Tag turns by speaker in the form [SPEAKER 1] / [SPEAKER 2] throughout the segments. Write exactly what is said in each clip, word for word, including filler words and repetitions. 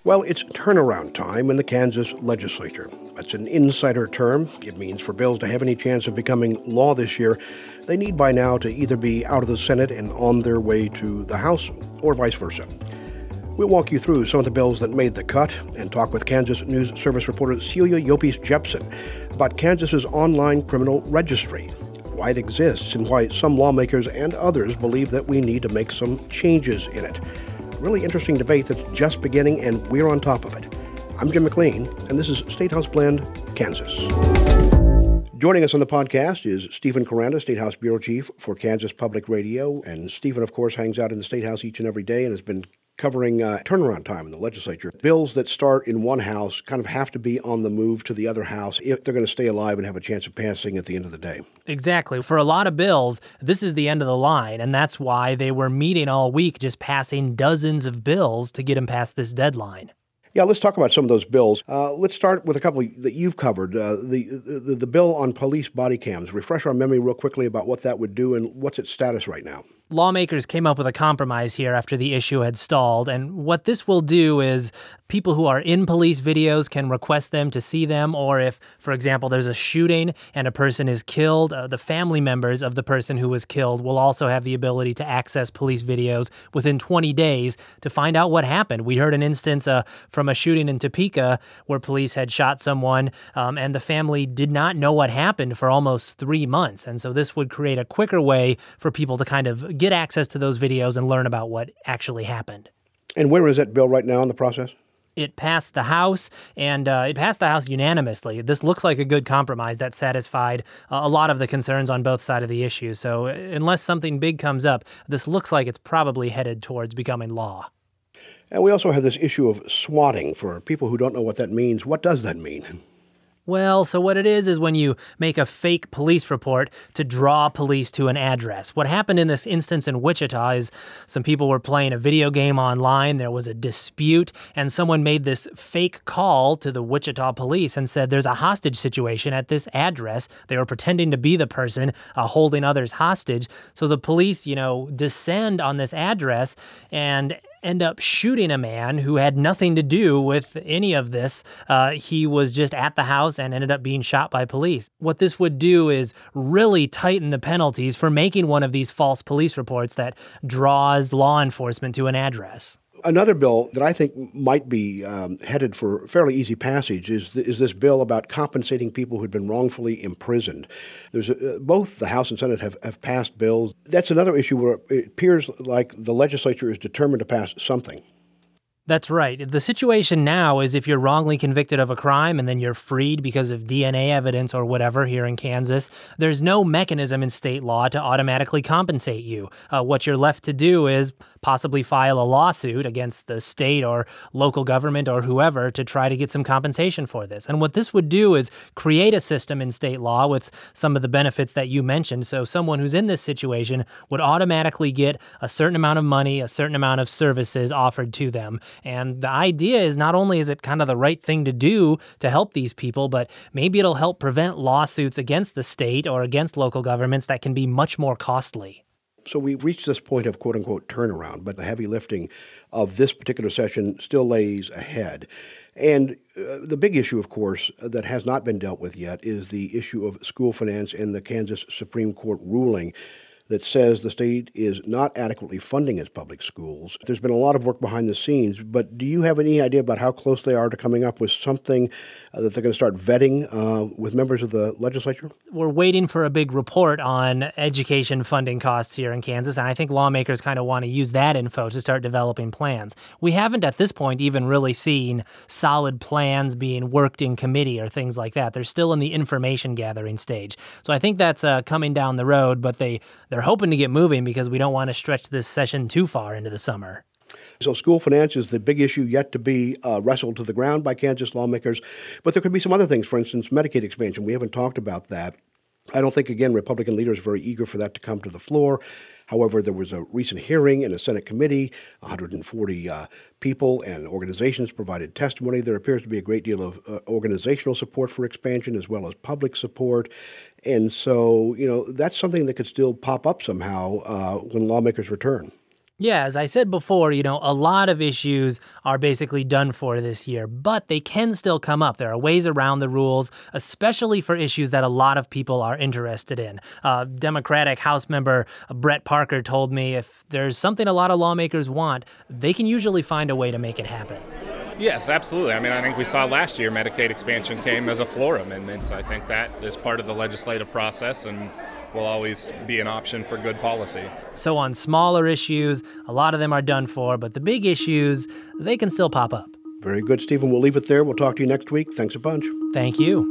[SPEAKER 1] Well, it's turnaround time in the Kansas legislature. That's an insider term. It means for bills to have any chance of becoming law this year, they need by now to either be out of the Senate and on their way to the House, or vice versa. We'll walk you through some of the bills that made the cut and talk with Kansas News Service reporter Celia Yopes Jepson about Kansas's online criminal registry, why it exists, and why some lawmakers and others believe that we need to make some changes in it. Really interesting debate that's just beginning, and we're on top of it. I'm Jim McLean, and this is State House Blend, Kansas. Joining us on the podcast is Stephen Koranda, State House Bureau Chief for Kansas Public Radio. And Stephen, of course, hangs out in the State House each and every day and has been covering uh, turnaround time in the legislature. Bills that start in one house kind of have to be on the move to the other house if they're going to stay alive and have a chance of passing at the end of the day.
[SPEAKER 2] Exactly. For a lot of bills, this is the end of the line, and that's why they were meeting all week, just passing dozens of bills to get them past this deadline.
[SPEAKER 1] Yeah, let's talk about some of those bills. Uh, let's start with a couple that you've covered. Uh, the, the the bill on police body cams. Refresh our memory real quickly about what that would do and what's its status right now.
[SPEAKER 2] Lawmakers came up with a compromise here after the issue had stalled, and what this will do is people who are in police videos can request them to see them, or if, for example, there's a shooting and a person is killed, uh, the family members of the person who was killed will also have the ability to access police videos within twenty days to find out what happened. We heard an instance uh, from a shooting in Topeka where police had shot someone, um, and the family did not know what happened for almost three months, and so this would create a quicker way for people to kind of get access to those videos and learn about what actually happened.
[SPEAKER 1] And where is that bill right now in the process?
[SPEAKER 2] It passed the House, and uh, it passed the House unanimously. This looks like a good compromise that satisfied uh, a lot of the concerns on both sides of the issue. So unless something big comes up, this looks like it's probably headed towards becoming law.
[SPEAKER 1] And we also have this issue of swatting. For people who don't know what that means, what does that mean?
[SPEAKER 2] Well, so what it is is when you make a fake police report to draw police to an address. What happened in this instance in Wichita is some people were playing a video game online, there was a dispute, and someone made this fake call to the Wichita police and said there's a hostage situation at this address. They were pretending to be the person uh, holding others hostage. So the police, you know, descend on this address and end up shooting a man who had nothing to do with any of this. Uh, he was just at the house and ended up being shot by police. What this would do is really tighten the penalties for making one of these false police reports that draws law enforcement to an address.
[SPEAKER 1] Another bill that I think might be um, headed for fairly easy passage is th- is this bill about compensating people who'd been wrongfully imprisoned. There's a, uh, both the House and Senate have, have passed bills. That's another issue where it appears like the legislature is determined to pass something.
[SPEAKER 2] That's right. The situation now is if you're wrongly convicted of a crime and then you're freed because of D N A evidence or whatever here in Kansas, there's no mechanism in state law to automatically compensate you. Uh, what you're left to do is possibly file a lawsuit against the state or local government or whoever to try to get some compensation for this. And what this would do is create a system in state law with some of the benefits that you mentioned. So someone who's in this situation would automatically get a certain amount of money, a certain amount of services offered to them. And the idea is not only is it kind of the right thing to do to help these people, but maybe it'll help prevent lawsuits against the state or against local governments that can be much more costly.
[SPEAKER 1] So we've reached this point of quote-unquote turnaround, but the heavy lifting of this particular session still lays ahead. And uh, the big issue, of course, that has not been dealt with yet is the issue of school finance and the Kansas Supreme Court ruling that says the state is not adequately funding its public schools. There's been a lot of work behind the scenes, but do you have any idea about how close they are to coming up with something uh, that they're going to start vetting uh, with members of the legislature?
[SPEAKER 2] We're waiting for a big report on education funding costs here in Kansas, and I think lawmakers kind of want to use that info to start developing plans. We haven't at this point even really seen solid plans being worked in committee or things like that. They're still in the information gathering stage. So I think that's uh, coming down the road, but they, they're hoping to get moving because we don't want to stretch this session too far into the summer.
[SPEAKER 1] So school finance is the big issue yet to be uh, wrestled to the ground by Kansas lawmakers. But there could be some other things, for instance, Medicaid expansion. We haven't talked about that. I don't think, again, Republican leaders are very eager for that to come to the floor. However, there was a recent hearing in a Senate committee. one hundred forty uh, people and organizations provided testimony. There appears to be a great deal of uh, organizational support for expansion as well as public support. And so, you know, that's something that could still pop up somehow uh, when lawmakers return.
[SPEAKER 2] Yeah, as I said before, you know, a lot of issues are basically done for this year, but they can still come up. There are ways around the rules, especially for issues that a lot of people are interested in. Uh, Democratic House member Brett Parker told me if there's something a lot of lawmakers want, they can usually find a way to make it happen.
[SPEAKER 3] Yes, absolutely. I mean, I think we saw last year Medicaid expansion came as a floor amendment. I think that is part of the legislative process and will always be an option for good policy.
[SPEAKER 2] So on smaller issues, a lot of them are done for, but the big issues, they can still pop up.
[SPEAKER 1] Very good, Stephen. We'll leave it there. We'll talk to you next week. Thanks a bunch.
[SPEAKER 2] Thank you.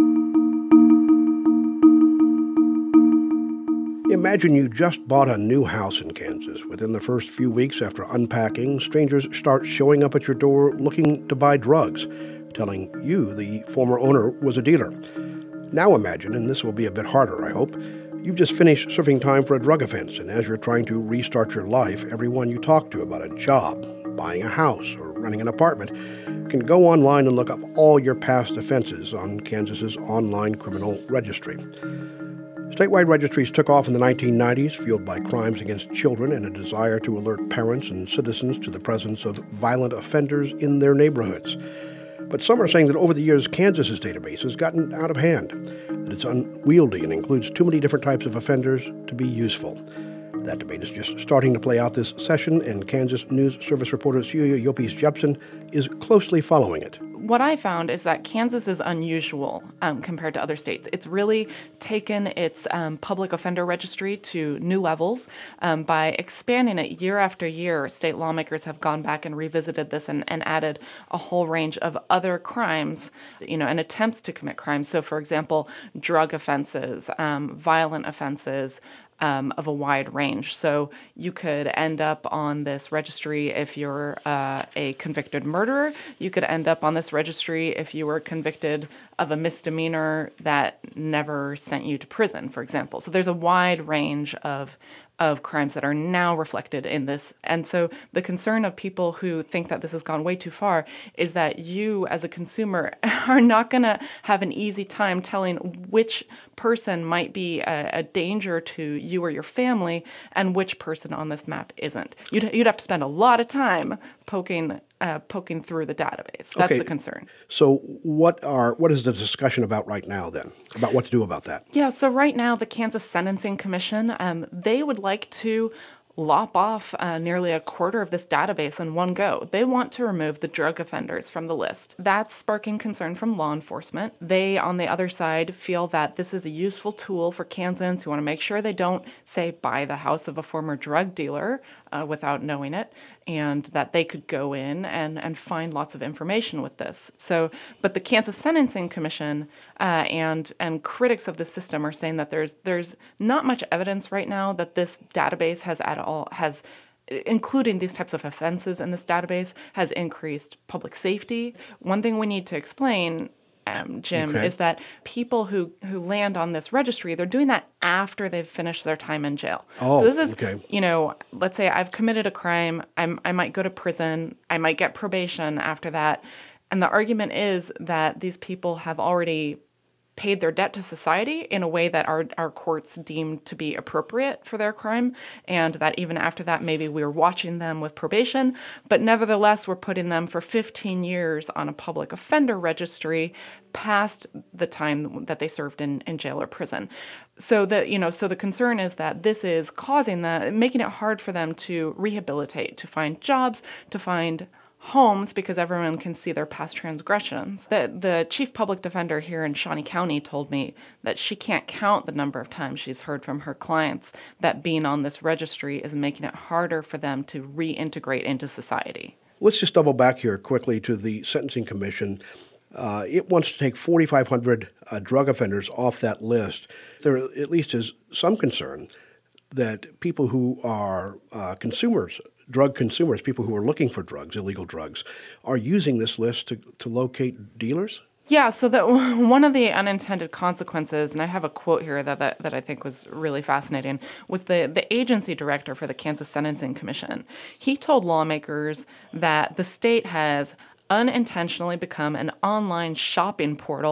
[SPEAKER 1] Imagine you just bought a new house in Kansas. Within the first few weeks after unpacking, strangers start showing up at your door looking to buy drugs, telling you the former owner was a dealer. Now imagine, and this will be a bit harder, I hope, you've just finished serving time for a drug offense, and as you're trying to restart your life, everyone you talk to about a job, buying a house, or renting an apartment can go online and look up all your past offenses on Kansas's online criminal registry. Statewide registries took off in the nineteen nineties, fueled by crimes against children and a desire to alert parents and citizens to the presence of violent offenders in their neighborhoods. But some are saying that over the years, Kansas's database has gotten out of hand, that it's unwieldy and includes too many different types of offenders to be useful. That debate is just starting to play out this session, and Kansas News Service reporter Celia Yopes-Jepson is closely following it.
[SPEAKER 4] What I found is that Kansas is unusual um, compared to other states. It's really taken its um, public offender registry to new levels um, by expanding it year after year. State lawmakers have gone back and revisited this and, and added a whole range of other crimes, you know, and attempts to commit crimes. So, for example, drug offenses, um, violent offenses, Um, of a wide range. So you could end up on this registry if you're uh, a convicted murderer. You could end up on this registry if you were convicted of a misdemeanor that never sent you to prison, for example. So there's a wide range of of crimes that are now reflected in this. And so the concern of people who think that this has gone way too far is that you, as a consumer, are not going to have an easy time telling which person might be a, a danger to you or your family and which person on this map isn't. You'd, you'd have to spend a lot of time poking uh, poking through the database. That's
[SPEAKER 1] okay.
[SPEAKER 4] the concern.
[SPEAKER 1] So what are what is the discussion about right now then, about what to do about that?
[SPEAKER 4] Yeah, so right now the Kansas Sentencing Commission, um, they would like to lop off uh, nearly a quarter of this database in one go. They want to remove the drug offenders from the list. That's sparking concern from law enforcement. They, on the other side, feel that this is a useful tool for Kansans who want to make sure they don't, say, buy the house of a former drug dealer uh, without knowing it, and that they could go in and, and find lots of information with this. So, but the Kansas Sentencing Commission uh, and and critics of the system are saying that there's there's not much evidence right now that this database has at all has including these types of offenses in this database has increased public safety. One thing we need to explain, Um, Jim,
[SPEAKER 1] okay.
[SPEAKER 4] is that people who, who land on this registry, they're doing that after they've finished their time in jail.
[SPEAKER 1] Oh,
[SPEAKER 4] so this is,
[SPEAKER 1] okay.
[SPEAKER 4] you know, let's say I've committed a crime, I'm, I might go to prison, I might get probation after that. And the argument is that these people have already paid their debt to society in a way that our, our courts deem to be appropriate for their crime, and that even after that, maybe we're watching them with probation, but nevertheless, we're putting them for fifteen years on a public offender registry past the time that they served in, in jail or prison. So the, you know, so the concern is that this is causing the, making it hard for them to rehabilitate, to find jobs, to find homes, because everyone can see their past transgressions. The the chief public defender here in Shawnee County told me that she can't count the number of times she's heard from her clients that being on this registry is making it harder for them to reintegrate into society.
[SPEAKER 1] Let's just double back here quickly to the Sentencing Commission. Uh, it wants to take forty-five hundred uh, drug offenders off that list. There at least is some concern that people who are uh, consumers, drug consumers, people who are looking for drugs, illegal drugs, are using this list to, to locate dealers?
[SPEAKER 4] Yeah, so that one of the unintended consequences, and I have a quote here that, that, that I think was really fascinating, was the, the agency director for the Kansas Sentencing Commission. He told lawmakers that the state has unintentionally become an online shopping portal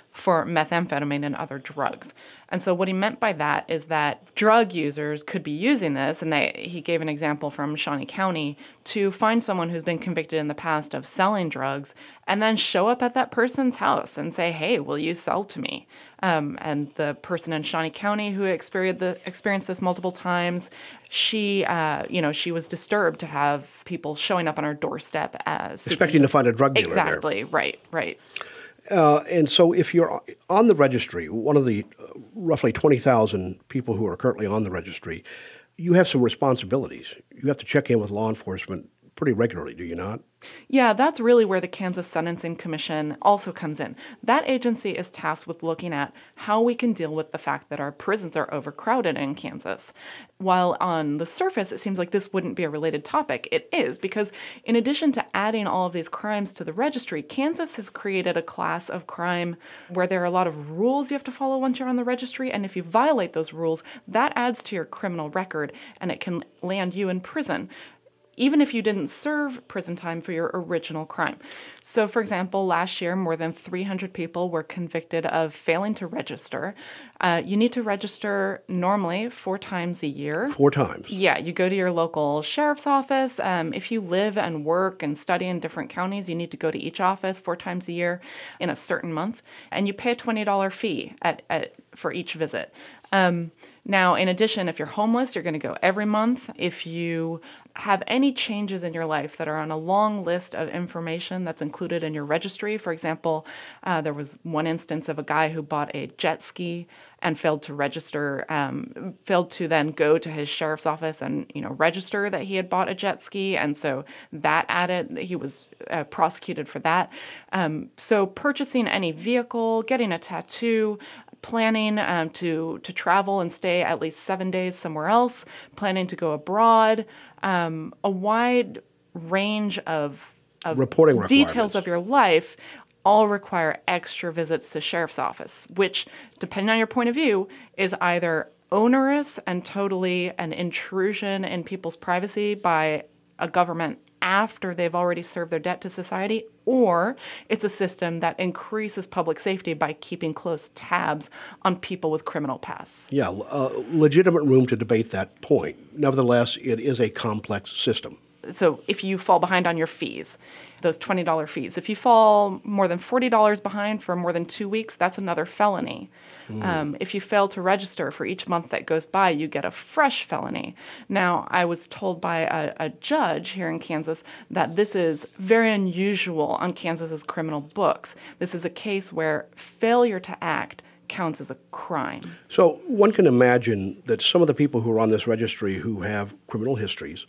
[SPEAKER 4] for methamphetamine and other drugs. And so what he meant by that is that drug users could be using this, and they, he gave an example from Shawnee County, to find someone who's been convicted in the past of selling drugs and then show up at that person's house and say, hey, will you sell to me? Um, and the person in Shawnee County who experienced, the, experienced this multiple times, she, uh, you know, she was disturbed to have people showing up on her doorstep as
[SPEAKER 1] expecting to find a drug dealer
[SPEAKER 4] exactly,
[SPEAKER 1] there.
[SPEAKER 4] right, right.
[SPEAKER 1] Uh, and so if you're on the registry, one of the uh, roughly twenty thousand people who are currently on the registry, you have some responsibilities. You have to check in with law enforcement pretty regularly, do you not?
[SPEAKER 4] Yeah, that's really where the Kansas Sentencing Commission also comes in. That agency is tasked with looking at how we can deal with the fact that our prisons are overcrowded in Kansas. While on the surface, it seems like this wouldn't be a related topic, it is, because in addition to adding all of these crimes to the registry, Kansas has created a class of crime where there are a lot of rules you have to follow once you're on the registry, and if you violate those rules, that adds to your criminal record, and it can land you in prison, even if you didn't serve prison time for your original crime. So, for example, last year, more than three hundred people were convicted of failing to register. Uh, you need to register normally four times a year.
[SPEAKER 1] Four times?
[SPEAKER 4] Yeah, you go to your local sheriff's office. Um, if you live and work and study in different counties, you need to go to each office four times a year in a certain month, and you pay a twenty dollars fee at, at for each visit. Um, now, in addition, if you're homeless, you're going to go every month. If you have any changes in your life that are on a long list of information that's included in your registry, for example, uh, there was one instance of a guy who bought a jet ski and failed to register, um, failed to then go to his sheriff's office and, you know, register that he had bought a jet ski. And so that added, he was uh, prosecuted for that. Um, so purchasing any vehicle, getting a tattoo, planning um, to to travel and stay at least seven days somewhere else, planning to go abroad, um, a wide range of, of
[SPEAKER 1] reporting
[SPEAKER 4] details of your life all require extra visits to sheriff's office, which, depending on your point of view, is either onerous and totally an intrusion in people's privacy by a government after they've already served their debt to society, or it's a system that increases public safety by keeping close tabs on people with criminal pasts.
[SPEAKER 1] Yeah, uh, legitimate room to debate that point. Nevertheless, it is a complex system.
[SPEAKER 4] So if you fall behind on your fees, those twenty dollars fees, if you fall more than forty dollars behind for more than two weeks, that's another felony. Mm. Um, if you fail to register for each month that goes by, you get a fresh felony. Now, I was told by a, a judge here in Kansas that this is very unusual on Kansas's criminal books. This is a case where failure to act counts as a crime.
[SPEAKER 1] So one can imagine that some of the people who are on this registry who have criminal histories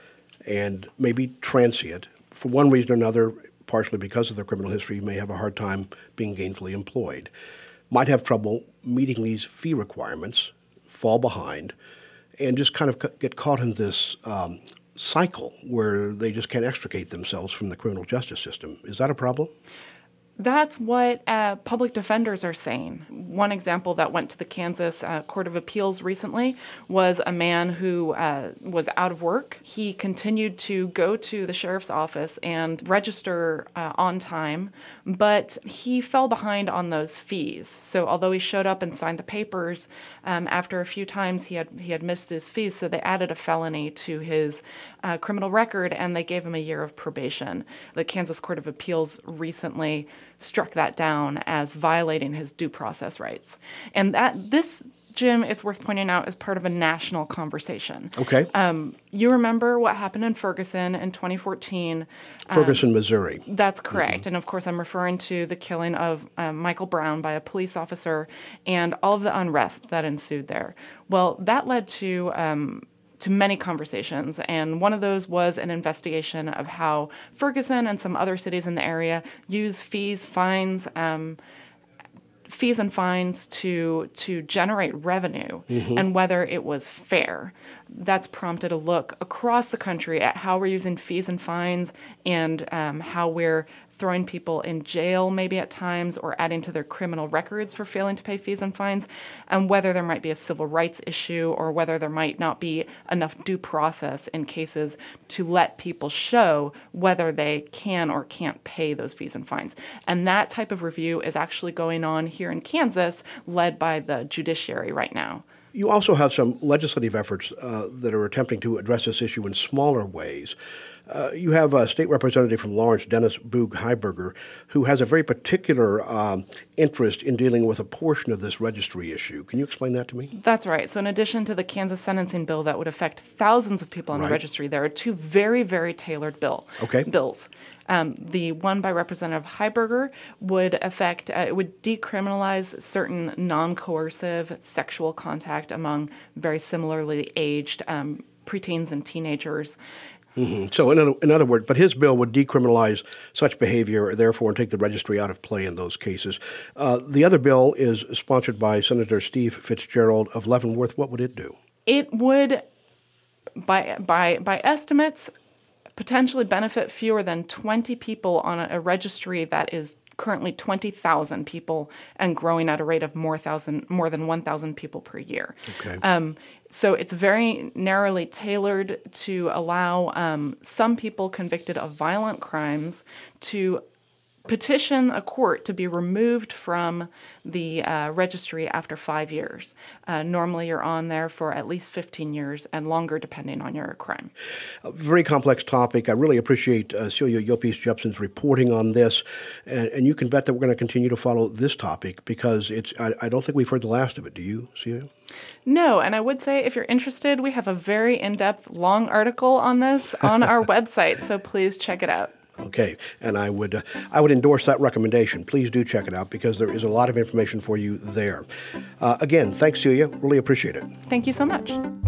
[SPEAKER 1] and maybe transient, for one reason or another, partially because of their criminal history, may have a hard time being gainfully employed, might have trouble meeting these fee requirements, fall behind, and just kind of get caught in this um, cycle where they just can't extricate themselves from the criminal justice system. Is that a problem?
[SPEAKER 4] That's what uh, public defenders are saying. One example that went to the Kansas uh, Court of Appeals recently was a man who uh, was out of work. He continued to go to the sheriff's office and register uh, on time, but he fell behind on those fees. So although he showed up and signed the papers, um, after a few times he had he had missed his fees, so they added a felony to his uh, criminal record and they gave him a year of probation. The Kansas Court of Appeals recently struck that down as violating his due process rights. And that this, Jim, it's worth pointing out, is part of a national conversation.
[SPEAKER 1] Okay.
[SPEAKER 4] Um, you remember what happened in Ferguson in twenty fourteen.
[SPEAKER 1] Ferguson,
[SPEAKER 4] um,
[SPEAKER 1] Missouri.
[SPEAKER 4] That's correct. Mm-hmm. And of course, I'm referring to the killing of um, Michael Brown by a police officer and all of the unrest that ensued there. Well, that led to um, to many conversations, and one of those was an investigation of how Ferguson and some other cities in the area use fees, fines, um, fees and fines to to generate revenue, mm-hmm. and whether it was fair. that's prompted a look across the country at how we're using fees and fines and um, how we're throwing people in jail maybe at times or adding to their criminal records for failing to pay fees and fines, and whether there might be a civil rights issue or whether there might not be enough due process in cases to let people show whether they can or can't pay those fees and fines. And that type of review is actually going on here in Kansas, led by the judiciary right now.
[SPEAKER 1] You also have some legislative efforts uh, that are attempting to address this issue in smaller ways. Uh, you have a state representative from Lawrence, Dennis Boog-Heiberger, who has a very particular um, interest in dealing with a portion of this registry issue. Can you explain that to me?
[SPEAKER 4] That's right. So in addition to the Kansas sentencing bill that would affect thousands of people on
[SPEAKER 1] Right.
[SPEAKER 4] the registry, there are two very, very tailored bill
[SPEAKER 1] Okay.
[SPEAKER 4] bills. Um, the one by Representative Heiberger would affect, uh, it would decriminalize certain non-coercive sexual contact among very similarly aged um, preteens and teenagers.
[SPEAKER 1] Mm-hmm. So in other, in other words, but his bill would decriminalize such behavior, therefore, and take the registry out of play in those cases. Uh, the other bill is sponsored by Senator Steve Fitzgerald of Leavenworth. What would it do?
[SPEAKER 4] It would, by by by estimates, potentially benefit fewer than twenty people on a, a registry that is currently twenty thousand people and growing at a rate of more thousand more than one thousand people per year.
[SPEAKER 1] Okay.
[SPEAKER 4] Um, so it's very narrowly tailored to allow um, some people convicted of violent crimes to petition a court to be removed from the uh, registry after five years. Uh, normally you're on there for at least fifteen years and longer depending on your crime.
[SPEAKER 1] A very complex topic. I really appreciate uh, Celia Llopis-Jepson's reporting on this, and, and you can bet that we're going to continue to follow this topic because it's. I, I don't think we've heard the last of it. Do you, Celia?
[SPEAKER 4] No, and I would say if you're interested, we have a very in-depth, long article on this on our website, so please check it out.
[SPEAKER 1] Okay, and I would uh, I would endorse that recommendation. Please do check it out because there is a lot of information for you there. Uh, again, thanks, Celia. Really appreciate it.
[SPEAKER 4] Thank you so much.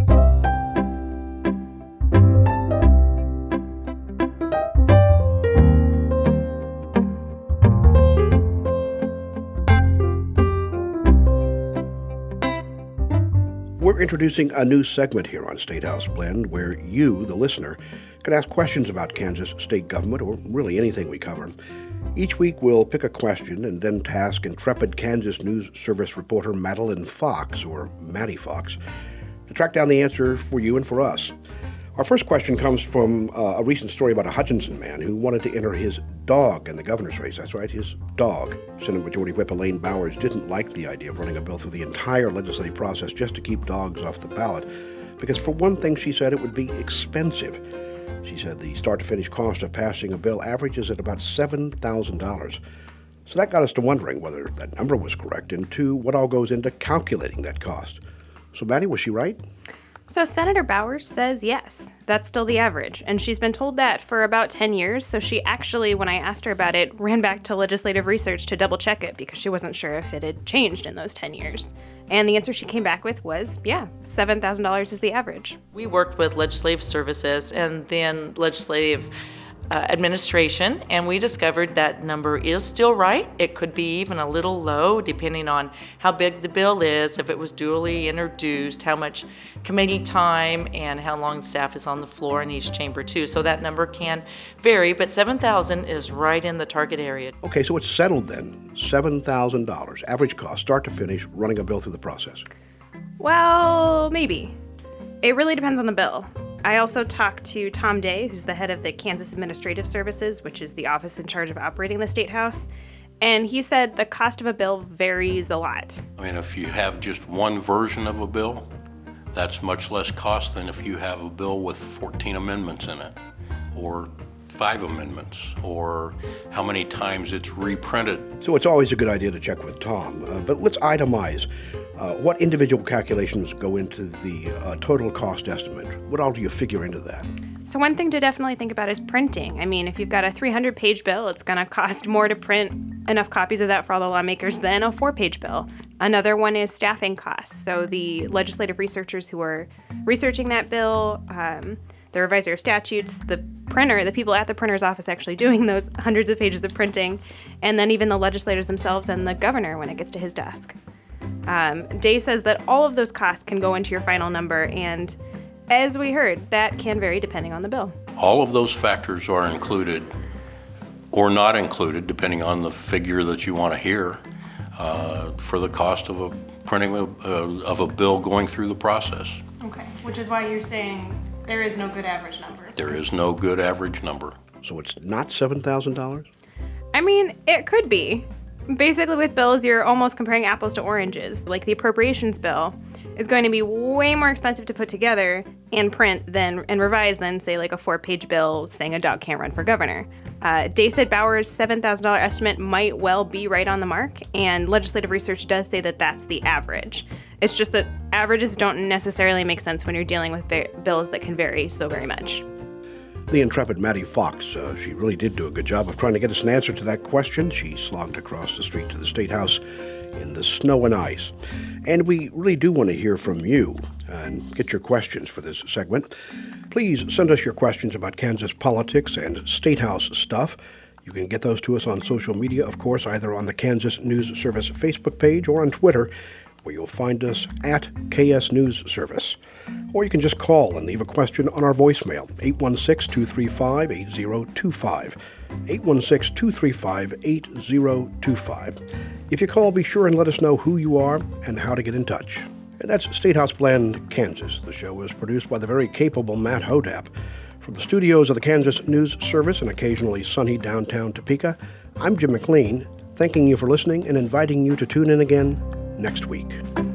[SPEAKER 1] We're introducing a new segment here on State House Blend where you, the listener, can ask questions about Kansas state government or really anything we cover. Each week we'll pick a question and then task intrepid Kansas News Service reporter Madeline Fox, or Maddie Fox, to track down the answer for you and for us. Our first question comes from uh, a recent story about a Hutchinson man who wanted to enter his dog in the governor's race. That's right, his dog. Senate Majority Whip Elaine Bowers didn't like the idea of running a bill through the entire legislative process just to keep dogs off the ballot, because for one thing, she said, it would be expensive. She said the start-to-finish cost of passing a bill averages at about seven thousand dollars. So that got us to wondering whether that number was correct, and two, what all goes into calculating that cost. So, Maddie, was she right?
[SPEAKER 5] So Senator Bowers says yes, that's still the average, and she's been told that for about ten years, so she actually, when I asked her about it, ran back to legislative research to double-check it because she wasn't sure if it had changed in those ten years. And the answer she came back with was, yeah, seven thousand dollars is the average.
[SPEAKER 6] We worked with legislative services and then legislative Uh, administration, and we discovered that number is still right. It could be even a little low depending on how big the bill is, if it was duly introduced, how much committee time, and how long staff is on the floor in each chamber too. So that number can vary, but seven thousand is right in the target area.
[SPEAKER 1] Okay, so it's settled then. seven thousand dollars, average cost, start to finish, running a bill through the process.
[SPEAKER 5] Well, maybe. It really depends on the bill. I also talked to Tom Day, who's the head of the Kansas Administrative Services, which is the office in charge of operating the State House, and he said the cost of a bill varies a lot.
[SPEAKER 7] I mean, if you have just one version of a bill, that's much less cost than if you have a bill with fourteen amendments in it, or five amendments, or how many times it's reprinted.
[SPEAKER 1] So it's always a good idea to check with Tom. Uh, but let's itemize. Uh, what individual calculations go into the uh, total cost estimate? What all do you figure into that?
[SPEAKER 5] So one thing to definitely think about is printing. I mean, if you've got a three hundred page bill, it's going to cost more to print enough copies of that for all the lawmakers than a four page bill. Another one is staffing costs. So the legislative researchers who are researching that bill, um, the revisor of statutes, the printer, the people at the printer's office actually doing those hundreds of pages of printing, and then even the legislators themselves and the governor when it gets to his desk. Um, Day says that all of those costs can go into your final number, and as we heard, that can vary depending on the bill.
[SPEAKER 7] All of those factors are included or not included, depending on the figure that you want to hear, uh, for the cost of a printing a, uh, of a bill going through the process.
[SPEAKER 5] Okay, which is why you're saying there is no good average number.
[SPEAKER 7] There is no good average number.
[SPEAKER 1] So it's not seven thousand dollars?
[SPEAKER 5] I mean, it could be. Basically, with bills, you're almost comparing apples to oranges. Like the appropriations bill is going to be way more expensive to put together and print than and revise than, say, like a four-page bill saying a dog can't run for governor. Uh, Day said Bauer's seven thousand dollars estimate might well be right on the mark, and legislative research does say that that's the average. It's just that averages don't necessarily make sense when you're dealing with va- bills that can vary so very much.
[SPEAKER 1] The intrepid Maddie Fox, uh, she really did do a good job of trying to get us an answer to that question. She slogged across the street to the State House in the snow and ice. And we really do want to hear from you and get your questions for this segment. Please send us your questions about Kansas politics and State House stuff. You can get those to us on social media, of course, either on the Kansas News Service Facebook page or on Twitter, where you'll find us at K S News Service. Or you can just call and leave a question on our voicemail, eight one six, two three five, eight zero two five, eight one six, two three five, eight zero two five. If you call, be sure and let us know who you are and how to get in touch. And that's State House Blend, Kansas. The show is produced by the very capable Matt Hodap. From the studios of the Kansas News Service and occasionally sunny downtown Topeka, I'm Jim McLean, thanking you for listening and inviting you to tune in again next week.